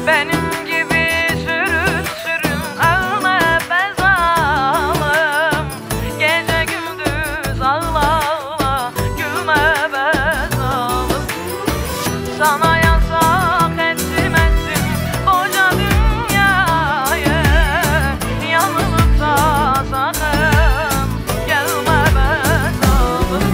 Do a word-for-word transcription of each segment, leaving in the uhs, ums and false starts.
Benim gibi sürün sürün ölme be zalim. Gece gündüz ağla ağla gülme be zalim. Sana yasak ettim ettim koca dünyayı. Yanılıp da sakın gelme be zalim.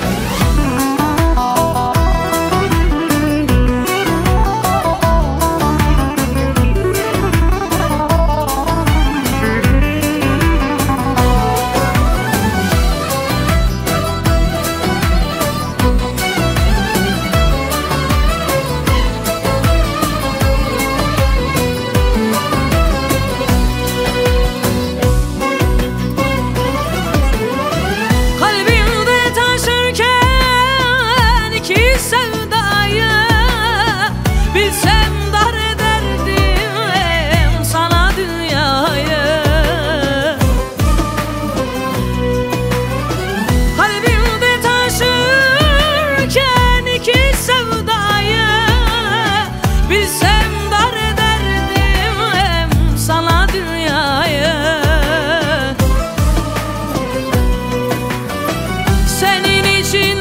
Kalbimde taşırken iki sevdayı, bilsem dar ederdim sana dünyayı. Kalbimde taşırken iki sevdayı, bilsem dar ederdim sana dünyayı. Senin için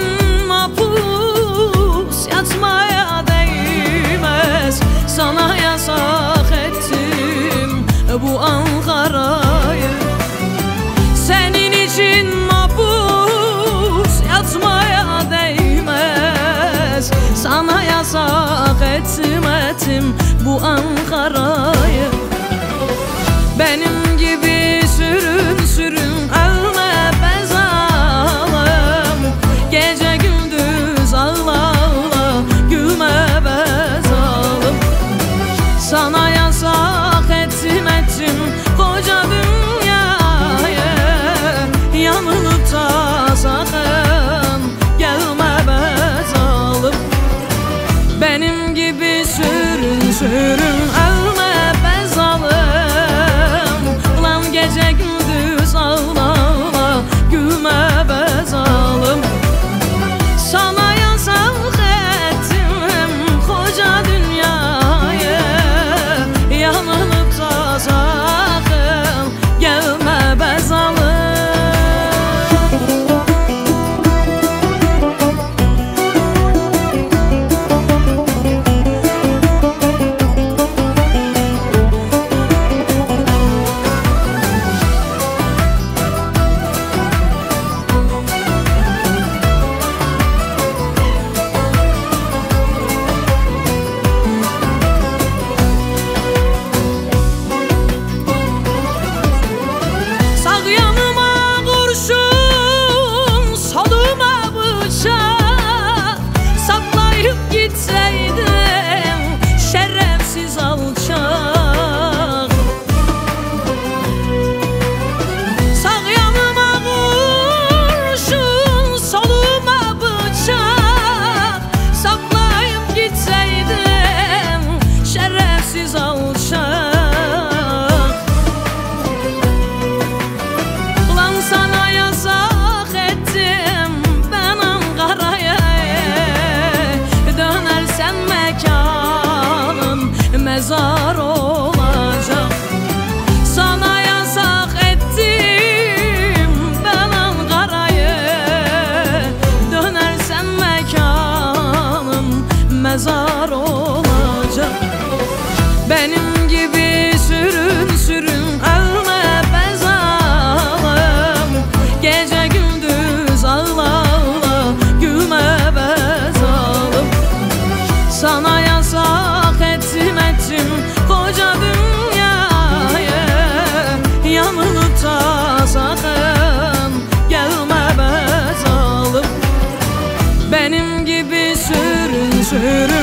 mahpus yatmaya değmez. Sana yasak ettim bu Ankara'yı. Senin için mahpus yatmaya değmez. Sana yasak ettim ettim bu Ankara'yı. Benim gibi sürün sürün ölme be zalim. Gece gündüz ağla ağla gülme be zalim. Sana yasak ettim ettim koca dünyayı. Yanılıp da sakın gelme be zalim. Benim gibi sürün sürün ölme be zalim. Ulan gece gündüz ağla ağla gülme be zalim. Sana yasak ettim koca dünyayı. Yanılıp da sakın gelme be zalim. Sağ yanıma kurşun, soluma bıçak saplayıp gitseydim şerefsiz alçak. Sağ yanıma kurşun, soluma bıçak saplayıp gitseydim şerefsiz alçak. Ulan sana yasak ettim ben Ankara'ya. Dönersen mekanın mezar olacak. Sana yasak ettim ben Ankara'ya. Dönersen mekanın mezar olacak. Benim gibi sürün sürün ölme be zalim. Gece gündüz ağla ağla gülme be zalim. Sana yasak ettim ettim koca dünyayı. Yanılıp da sakın gelme be zalim. Benim gibi sürün sürün